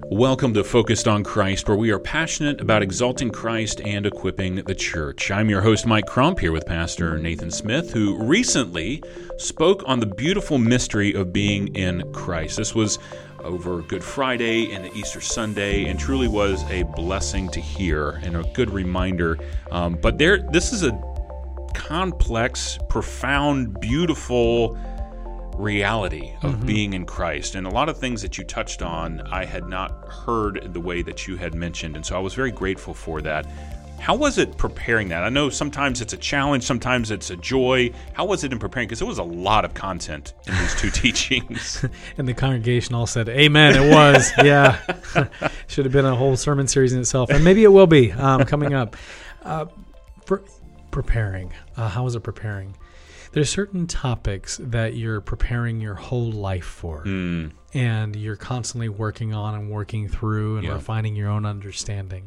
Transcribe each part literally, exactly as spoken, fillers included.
Welcome to Focused on Christ, where we are passionate about exalting Christ and equipping the church. I'm your host, Mike Crump, here with Pastor Nathan Smith, who recently spoke on the beautiful mystery of being in Christ. This was over Good Friday and Easter Sunday, and truly was a blessing to hear and a good reminder. Um, but there, this is a complex, profound, beautiful reality of mm-hmm. being in Christ. And a lot of things that you touched on, I had not heard the way that you had mentioned. And so I was very grateful for that. How was it preparing that? I know sometimes it's a challenge, sometimes it's a joy. How was it in preparing? Because there was a lot of content in these two teachings. And the congregation all said, amen, it was. Yeah. Should have been a whole sermon series in itself. And maybe it will be um, coming up. Uh, for preparing, uh, how was it preparing? There's certain topics that you're preparing your whole life for, mm. and you're constantly working on and working through and yeah. refining your own understanding.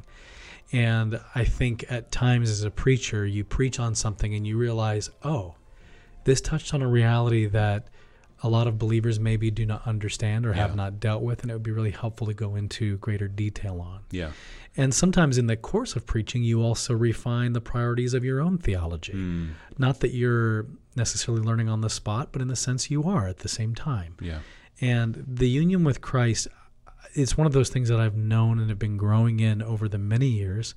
And I think at times as a preacher, you preach on something and you realize, oh, this touched on a reality that a lot of believers maybe do not understand or yeah. have not dealt with, and it would be really helpful to go into greater detail on. Yeah. And sometimes in the course of preaching, you also refine the priorities of your own theology. Mm. Not that you're necessarily learning on the spot, but in the sense you are at the same time. Yeah. And the union with Christ, it's one of those things that I've known and have been growing in over the many years.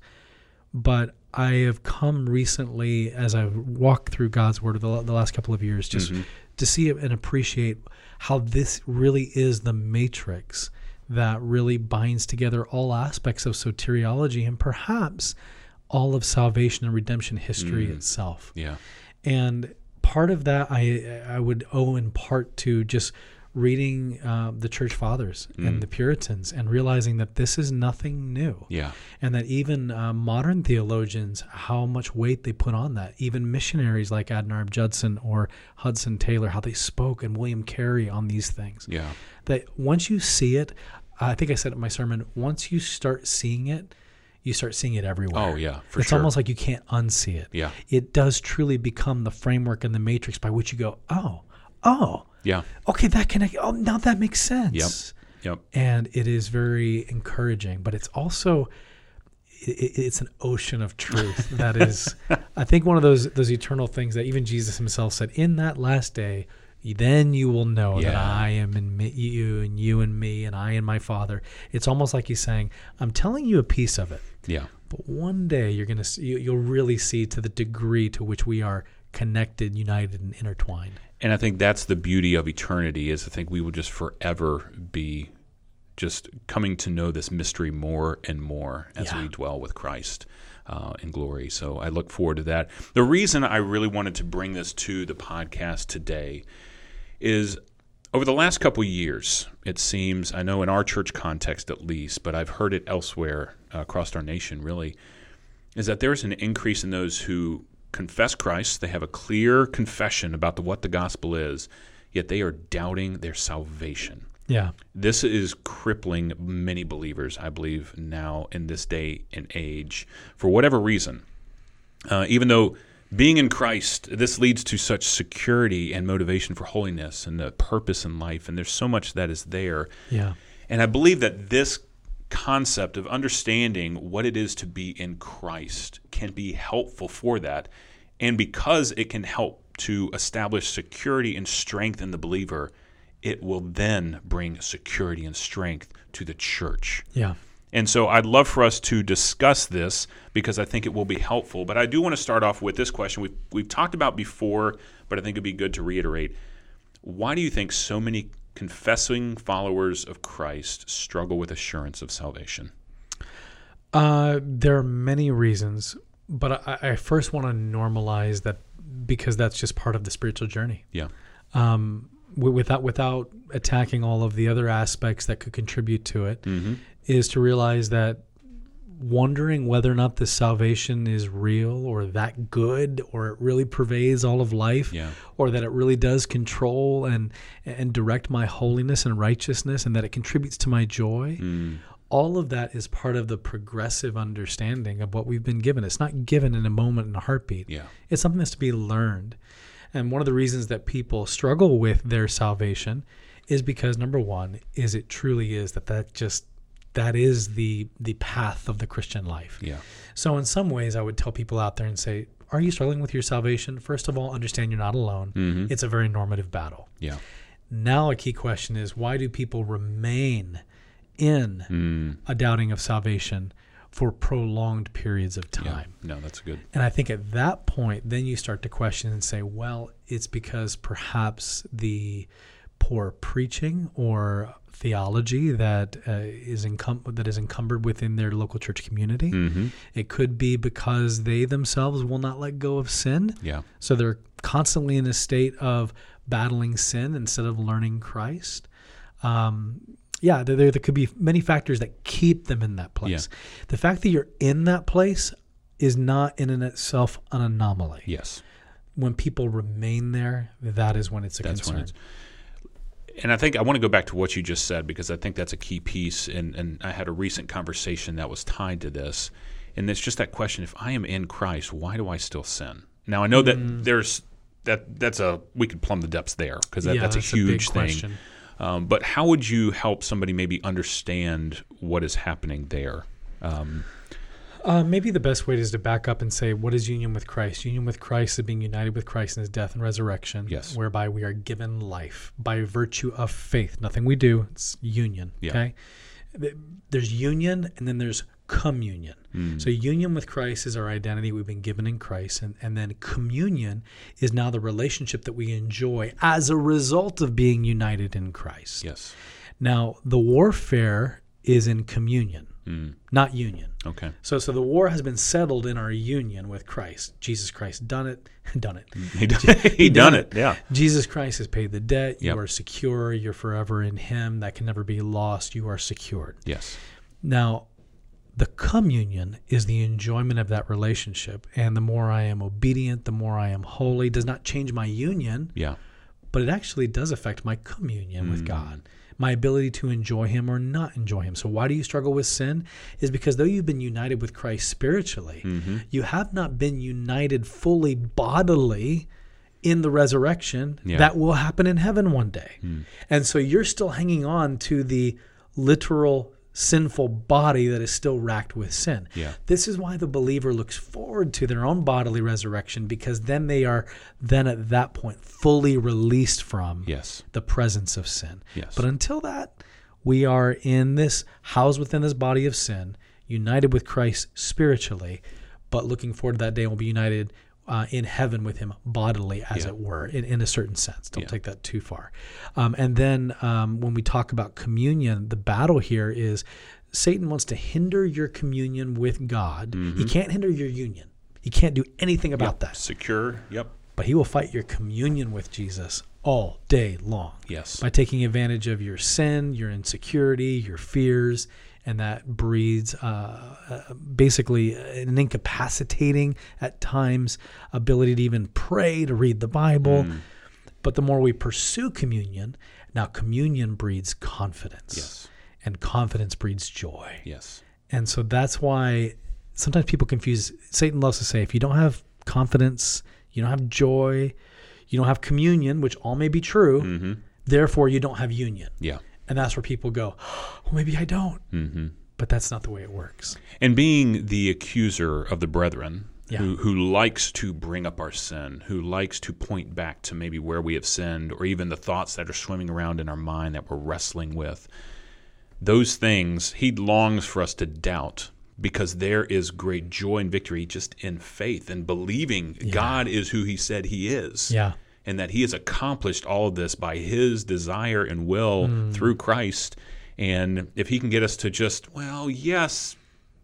But I have come recently, as I've walked through God's Word the, the last couple of years, just mm-hmm. to see and appreciate how this really is the matrix that really binds together all aspects of soteriology and perhaps all of salvation and redemption history mm. itself. Yeah. And part of that I I would owe in part to just reading uh, the Church Fathers mm. and the Puritans and realizing that this is nothing new. Yeah. And that even uh, modern theologians, how much weight they put on that. Even missionaries like Adoniram Judson or Hudson Taylor, how they spoke, and William Carey on these things. Yeah. That once you see it, I think I said it in my sermon, once you start seeing it, you start seeing it everywhere. Oh, yeah, for it's sure. It's almost like you can't unsee it. Yeah. It does truly become the framework and the matrix by which you go, oh, oh. Yeah. Okay, that can, oh, now that makes sense. Yep. Yep. And it is very encouraging, but it's also, it, it's an ocean of truth that is, I think one of those those eternal things that even Jesus himself said, in that last day, then you will know yeah. that I am in me, you and you and me and I and my Father. It's almost like he's saying, I'm telling you a piece of it. Yeah. But one day you're going to see, you'll really see to the degree to which we are connected, united, and intertwined. And I think that's the beauty of eternity, is I think we will just forever be just coming to know this mystery more and more as yeah. we dwell with Christ uh, in glory. So I look forward to that. The reason I really wanted to bring this to the podcast today is over the last couple of years, it seems, I know in our church context at least, but I've heard it elsewhere uh, across our nation really, is that there's an increase in those who confess Christ. They have a clear confession about the, what the gospel is, yet they are doubting their salvation. Yeah. This is crippling many believers, I believe, now in this day and age, for whatever reason. Uh, even though being in Christ, this leads to such security and motivation for holiness and the purpose in life, and there's so much that is there. Yeah. And I believe that this concept of understanding what it is to be in Christ can be helpful for that. And because it can help to establish security and strength in the believer, it will then bring security and strength to the church. Yeah. And so I'd love for us to discuss this because I think it will be helpful. But I do want to start off with this question we've, we've talked about before, but I think it'd be good to reiterate. Why do you think so many confessing followers of Christ struggle with assurance of salvation? Uh, there are many reasons, but I, I first want to normalize that because that's just part of the spiritual journey. Yeah. Um, without without attacking all of the other aspects that could contribute to it, mm-hmm. is to realize that wondering whether or not this salvation is real or that good or it really pervades all of life, yeah. or that it really does control and and direct my holiness and righteousness and that it contributes to my joy, mm. all of that is part of the progressive understanding of what we've been given. It's not given in a moment, in a heartbeat. Yeah. It's something that's to be learned. And one of the reasons that people struggle with their salvation is because, number one, is it truly is that that just that is the the path of the Christian life. Yeah. So in some ways, I would tell people out there and say, are you struggling with your salvation? First of all, understand you're not alone. Mm-hmm. It's a very normative battle. Yeah. Now a key question is, why do people remain in Mm. a doubting of salvation for prolonged periods of time? Yeah. No, that's good. And I think at that point, then you start to question and say, well, it's because perhaps the poor preaching or theology that uh, is encum- that is encumbered within their local church community. Mm-hmm. It could be because they themselves will not let go of sin. Yeah. So they're constantly in a state of battling sin instead of learning Christ. Um, yeah, there, there could be many factors that keep them in that place. Yeah. The fact that you're in that place is not in and itself an anomaly. Yes. When people remain there, that is when it's a That's concern. when it's. And I think I want to go back to what you just said, because I think that's a key piece. And, and I had a recent conversation that was tied to this. And it's just that question, if I am in Christ, why do I still sin? Now, I know that Mm. there's that that's a we could plumb the depths there, because that, Yeah, that's a that's a big huge thing. question. Um, but how would you help somebody maybe understand what is happening there? Um, Uh, maybe the best way is to back up and say, what is union with Christ? Union with Christ is being united with Christ in his death and resurrection, Yes. whereby we are given life by virtue of faith. Nothing we do, it's union. Yeah. Okay. Th- There's union and then there's communion. mm, So union with Christ is our identity we've been given in Christ. And, and then communion is now the relationship that we enjoy as a result of being united in Christ. yes. Now, the warfare is in communion, Mm, not union. okay. So, so the war has been settled in our union with Christ. Jesus Christ done it, done it. He done, he done it. Yeah. Jesus Christ has paid the debt. Yep. You are secure. You're forever in Him. That can never be lost. You are secured. Yes. Now, the communion is the enjoyment of that relationship. And the more I am obedient, the more I am holy. Does not change my union, Yeah. but it actually does affect my communion with Mm. God, my ability to enjoy Him or not enjoy Him. So why do you struggle with sin? Is because though you've been united with Christ spiritually, Mm-hmm. you have not been united fully bodily in the resurrection Yeah. that will happen in heaven one day. Mm. And so you're still hanging on to the literal sinful body that is still racked with sin. Yeah. This is why the believer looks forward to their own bodily resurrection, because then they are then at that point fully released from Yes. the presence of sin. Yes. But until that, we are in this, housed within this body of sin, united with Christ spiritually, but looking forward to that day we'll be united uh, in heaven with Him bodily, as Yeah. it were, in, in a certain sense. Don't Yeah. take that too far. Um, and then um, when we talk about communion, the battle here is Satan wants to hinder your communion with God. He can't hinder your union. He can't do anything about Yep. that. Secure. Yep. But he will fight your communion with Jesus all day long Yes. by taking advantage of your sin, your insecurity, your fears, and that breeds uh, uh, basically an incapacitating at times ability to even pray, to read the Bible. Mm. But the more we pursue communion, now communion breeds confidence. Yes. And confidence breeds joy. Yes. And so that's why sometimes people confuse. Satan loves to say, if you don't have confidence, you don't have joy, you don't have communion, which all may be true, Mm-hmm. therefore you don't have union. Yeah. And that's where people go, well, maybe I don't. Mm-hmm. But that's not the way it works. And being the accuser of the brethren, Yeah. who, who likes to bring up our sin, who likes to point back to maybe where we have sinned, or even the thoughts that are swimming around in our mind that we're wrestling with, those things, he longs for us to doubt, because there is great joy and victory just in faith and believing Yeah. God is who He said He is. Yeah. And that He has accomplished all of this by His desire and will Mm. through Christ. And if He can get us to just, well, yes,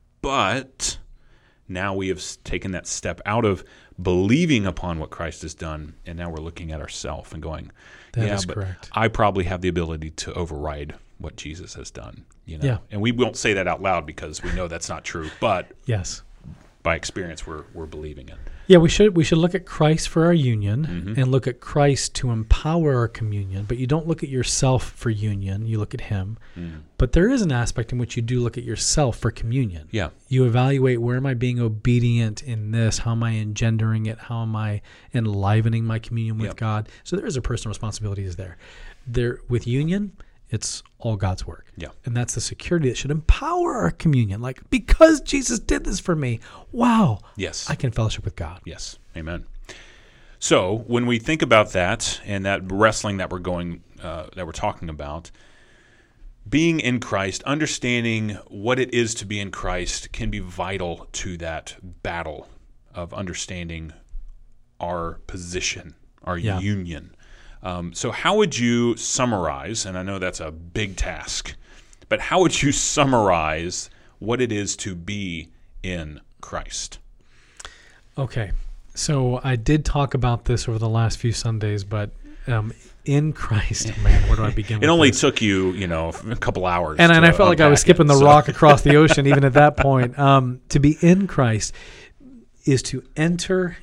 but now we have s- taken that step out of believing upon what Christ has done, and now we're looking at ourselves and going, That yeah, is but correct. I probably have the ability to override what Jesus has done. You know? Yeah. And we won't say that out loud because we know that's not true, but Yes. by experience we're we're believing it. Yeah, we should we should look at Christ for our union Mhm. and look at Christ to empower our communion. But you don't look at yourself for union. You look at Him. Mm. But there is an aspect in which you do look at yourself for communion. Yeah. You evaluate, where am I being obedient in this? How am I engendering it? How am I enlivening my communion with Yep. God? So there is a personal responsibility is there. There with union, It's all God's work. Yeah. And that's the security that should empower our communion. Like, because Jesus did this for me, wow. Yes. I can fellowship with God. Yes. Amen. So when we think about that and that wrestling that we're going, uh, that we're talking about, being in Christ, understanding what it is to be in Christ can be vital to that battle of understanding our position, our Yeah. union. Um, so how would you summarize, and I know that's a big task, but how would you summarize what it is to be in Christ? Okay. So I did talk about this over the last few Sundays, but um, in Christ, man, where do I begin It with only this? took you, you know, a couple hours. And, to and I felt like I was unpack skipping it, the so. rock across the ocean, even at that point. Um, to be in Christ is to enter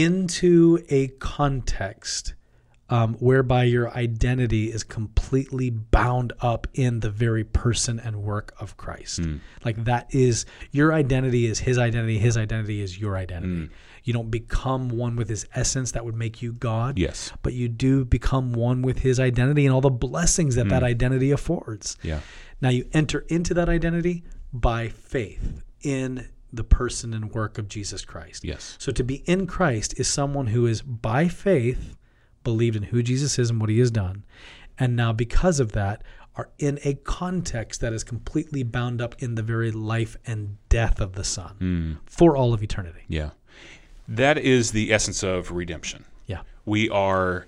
into a context um, whereby your identity is completely bound up in the very person and work of Christ. Mm. Like that is, your identity is his identity, his identity is your identity. Mm. You don't become one with his essence that would make you God. Yes. But you do become one with his identity and all the blessings that Mm. that identity affords. Yeah. Now you enter into that identity by faith in the person and work of Jesus Christ. Yes. So to be in Christ is someone who is by faith believed in who Jesus is and what he has done. And now because of that are in a context that is completely bound up in the very life and death of the Son Mm. for all of eternity. Yeah. That is the essence of redemption. Yeah. We are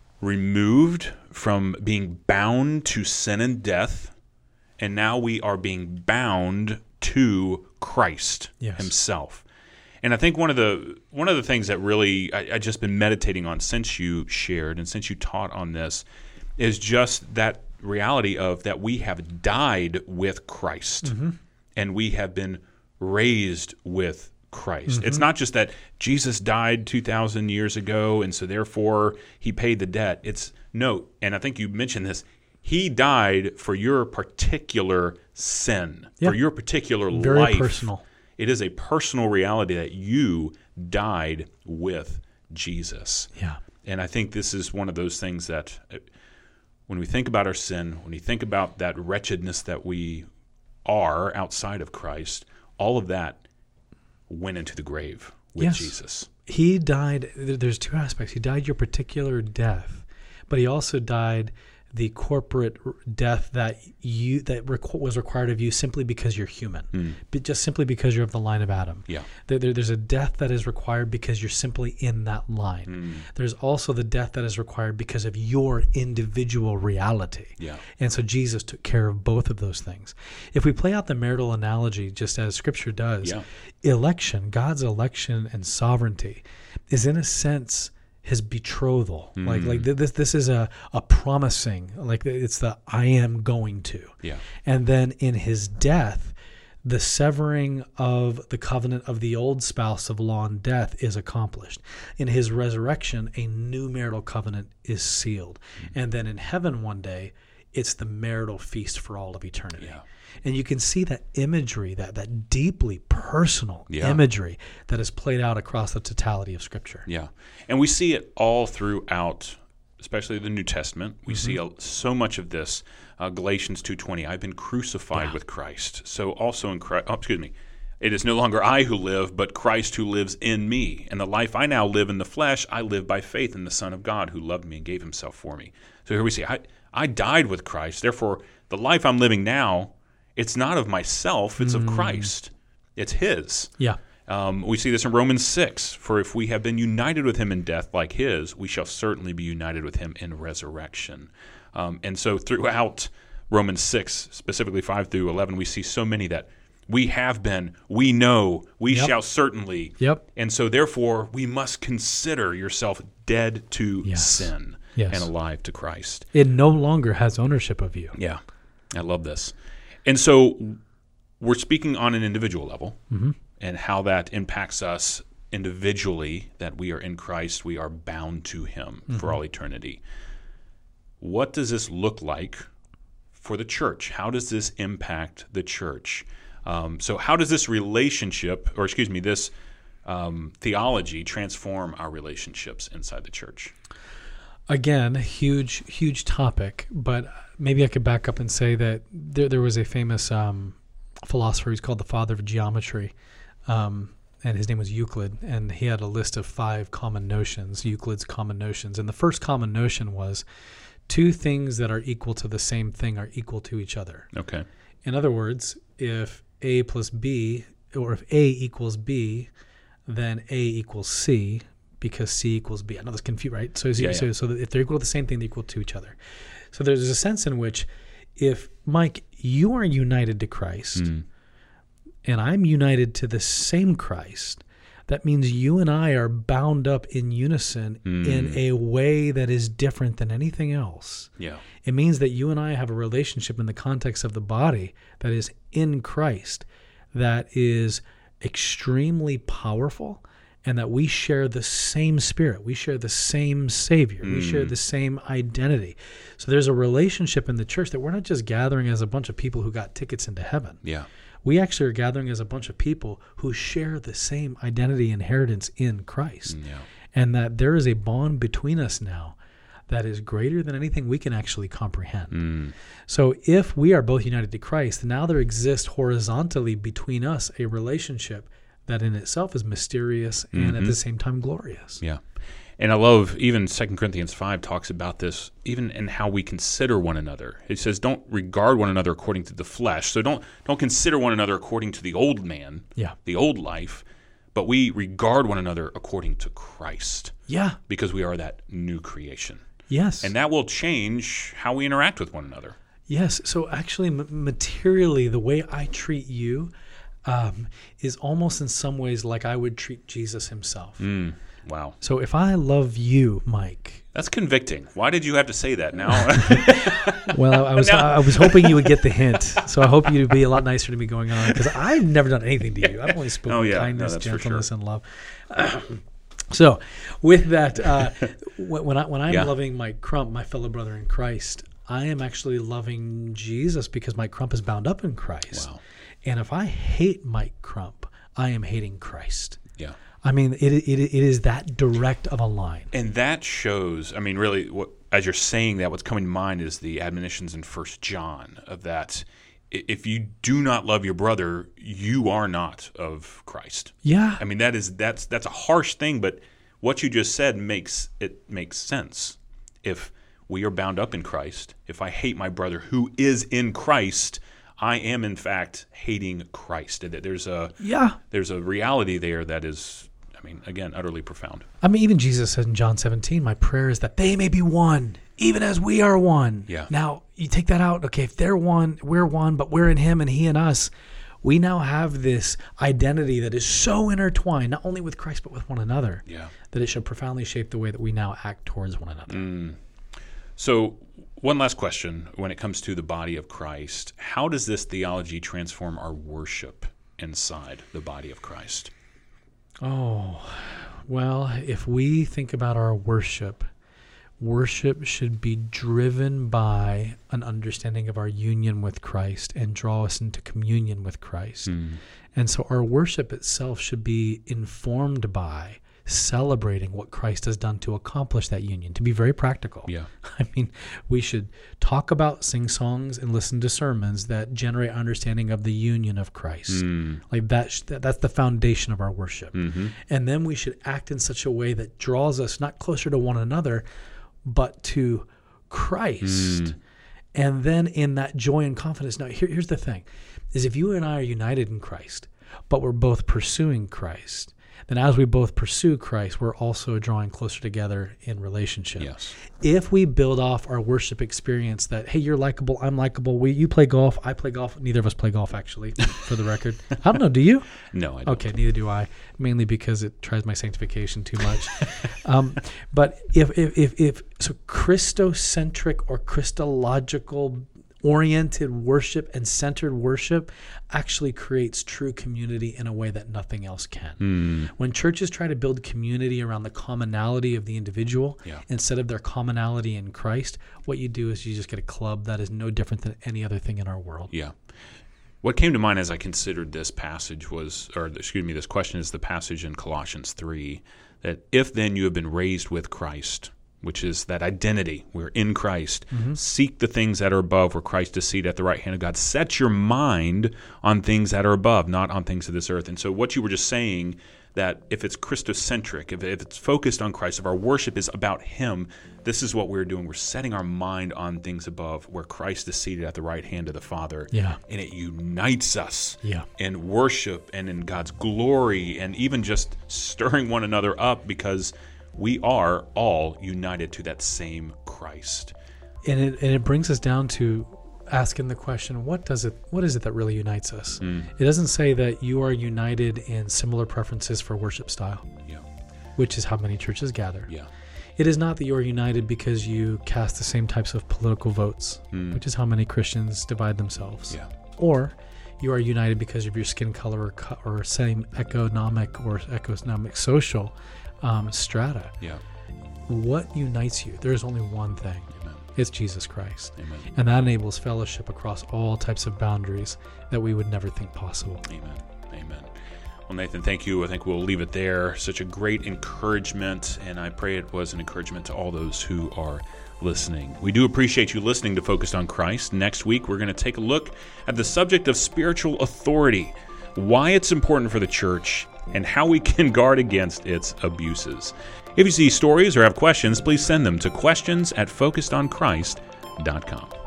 removed from being bound to sin and death, and now we are being bound to Christ Yes. himself. And I think one of the one of the things that really I, I just been meditating on since you shared and since you taught on this is just that reality of that we have died with Christ Mm-hmm. and we have been raised with Christ. Mm-hmm. It's not just that Jesus died two thousand years ago and so therefore he paid the debt. It's no, and I think you mentioned this, he died for your particular sin, Yeah. for your particular Very life. personal. It is a personal reality that you died with Jesus. Yeah. And I think this is one of those things that uh, when we think about our sin, when we think about that wretchedness that we are outside of Christ, all of that went into the grave with Yes. Jesus. He died. there- There's two aspects. He died your particular death, but he also died the corporate r- death that you that requ- was required of you simply because you're human, Mm. but just simply because you're of the line of Adam. Yeah. There, there- there's a death that is required because you're simply in that line. Mm. There's also the death that is required because of your individual reality. Yeah. And so Jesus took care of both of those things. If we play out the marital analogy, just as Scripture does, Yeah. election, God's election and sovereignty is in a sense his betrothal. Mm. Like like th- this this is a, a promising, like it's the I am going to. Yeah. And then in his death, the severing of the covenant of the old spouse of law and death is accomplished. In his resurrection, a new marital covenant is sealed. Mm. And then in heaven one day, it's the marital feast for all of eternity. Yeah. And you can see that imagery, that that deeply personal Yeah. imagery that is played out across the totality of Scripture. Yeah. And we see it all throughout, especially the New Testament. We see a, so much of this. Uh, Galatians two twenty, I've been crucified Yeah. with Christ. So also in Christ, oh, excuse me, it is no longer I who live, but Christ who lives in me. And the life I now live in the flesh, I live by faith in the Son of God who loved me and gave himself for me. So here we see, I, I died with Christ. Therefore, the life I'm living now, it's not of myself, it's of Christ. It's his. Yeah. Um, we see this in Romans six. For if we have been united with him in death like his, we shall certainly be united with him in resurrection. Um, and so throughout Romans six, specifically five through eleven, we see so many that we have been, we know, we Yep. shall certainly. Yep. And so therefore, we must consider yourself dead to Yes. sin Yes. and alive to Christ. It no longer has ownership of you. Yeah, I love this. And so we're speaking on an individual level Mm-hmm. and how that impacts us individually, that we are in Christ, we are bound to him Mm-hmm. for all eternity. What does this look like for the church? How does this impact the church? Um, so how does this relationship, or excuse me, this um, theology transform our relationships inside the church? Again, huge, huge topic, but maybe I could back up and say that there, there was a famous um, philosopher who's called the father of geometry, um, and his name was Euclid, and he had a list of five common notions, Euclid's common notions. And the first common notion was two things that are equal to the same thing are equal to each other. Okay. In other words, if A plus B, or if A equals B, then A equals C, because C equals B. I know that's confused, right? So, Yeah, so, yeah. so that if they're equal to the same thing, they're equal to each other. So there's a sense in which if, Mike, you are united to Christ, Mm. and I'm united to the same Christ, that means you and I are bound up in unison Mm. in a way that is different than anything else. Yeah. It means that you and I have a relationship in the context of the body that is in Christ, that is extremely powerful, and that we share the same spirit. We share the same Savior. We share the same identity. So there's a relationship in the church that we're not just gathering as a bunch of people who got tickets into heaven. Yeah. We actually are gathering as a bunch of people who share the same identity inheritance in Christ. Yeah. And that there is a bond between us now that is greater than anything we can actually comprehend. Mm. So if we are both united to Christ, now there exists horizontally between us a relationship that in itself is mysterious and Mm-hmm. at the same time glorious. Yeah. And I love even Second Corinthians five talks about this even in how we consider one another. It says don't regard one another according to the flesh. So don't don't consider one another according to the old man, Yeah. the old life, but we regard one another according to Christ Yeah. because we are that new creation. Yes. And that will change how we interact with one another. Yes. So actually, m- materially, the way I treat you um, is almost in some ways like I would treat Jesus himself. Mm. Wow. So if I love you, Mike, That's convicting. Why did you have to say that now? well, I, I was No. I was hoping you would get the hint. So I hope you'd be a lot nicer to me going on, because I've never done anything to you. I've only spoken Oh, yeah. No, kindness, that's for gentleness, sure. and love. So with that, uh, when when I when I'm Yeah. loving Mike Crump, my fellow brother in Christ, I am actually loving Jesus because Mike Crump is bound up in Christ. Wow. And if I hate Mike Crump, I am hating Christ. Yeah. I mean, it it it is that direct of a line. And that shows, I mean, really, what, as you're saying that, what's coming to mind is the admonitions in First John of that i- if you do not love your brother, you are not of Christ. Yeah. I mean, that is that's that's a harsh thing, but what you just said makes it makes sense. If we are bound up in Christ, if I hate my brother who is in Christ, I am in fact hating Christ. That There's a Yeah. there's a reality there that is, I mean, again, utterly profound. I mean, even Jesus said in John seventeen, my prayer is that they may be one, even as we are one. Yeah. Now, you take that out. Okay, if they're one, we're one, but we're in him and he in us. We now have this identity that is so intertwined, not only with Christ, but with one another, Yeah. that it should profoundly shape the way that we now act towards one another. Mm. So, one last question when it comes to the body of Christ. How does this theology transform our worship inside the body of Christ? Oh, well, if we think about our worship, worship should be driven by an understanding of our union with Christ and draw us into communion with Christ. Mm. And so our worship itself should be informed by celebrating what Christ has done to accomplish that union, to be very practical. Yeah. I mean, we should talk about, sing songs, and listen to sermons that generate understanding of the union of Christ. Mm. Like that, sh- that, that's the foundation of our worship. Mm-hmm. And then we should act in such a way that draws us not closer to one another, but to Christ. Mm. And then in that joy and confidence. Now, here, here's the thing, is if you and I are united in Christ, but we're both pursuing Christ, then as we both pursue Christ, we're also drawing closer together in relationship. Yes. If we build off our worship experience that, hey, you're likable, I'm likable, we you play golf, I play golf. Neither of us play golf, actually, for the record. I don't know, do you? No, I don't. Okay, neither do I, mainly because it tries my sanctification too much. um, but if, if, if, if, so Christocentric or Christological oriented worship and centered worship actually creates true community in a way that nothing else can. Mm. When churches try to build community around the commonality of the individual Yeah. instead of their commonality in Christ, what you do is you just get a club that is no different than any other thing in our world. Yeah. What came to mind as I considered this passage was, or excuse me, this question is the passage in Colossians three, that if then you have been raised with Christ, which is that identity. We're in Christ. Mm-hmm. Seek the things that are above, where Christ is seated at the right hand of God. Set your mind on things that are above, not on things of this earth. And so what you were just saying, that if it's Christocentric, if, if it's focused on Christ, if our worship is about Him, this is what we're doing. We're setting our mind on things above, where Christ is seated at the right hand of the Father. Yeah. And it unites us Yeah. in worship and in God's glory, and even just stirring one another up, because we are all united to that same Christ. And it and it brings us down to asking the question, what does it what is it that really unites us? Mm. It doesn't say that you are united in similar preferences for worship style, Yeah. which is how many churches gather. Yeah. It is not that you are united because you cast the same types of political votes, Mm. which is how many Christians divide themselves. Yeah. Or you are united because of your skin color or, co- or same economic or economic social um, strata. Yeah. What unites you? There is only one thing. Amen. It's Jesus Christ. Amen. And that enables fellowship across all types of boundaries that we would never think possible. Amen. Amen. Well, Nathan, thank you. I think we'll leave it there. Such a great encouragement, and I pray it was an encouragement to all those who are listening. We do appreciate you listening to Focused on Christ. Next week, we're going to take a look at the subject of spiritual authority, why it's important for the church, and how we can guard against its abuses. If you see stories or have questions, please send them to questions at focused on christ dot com.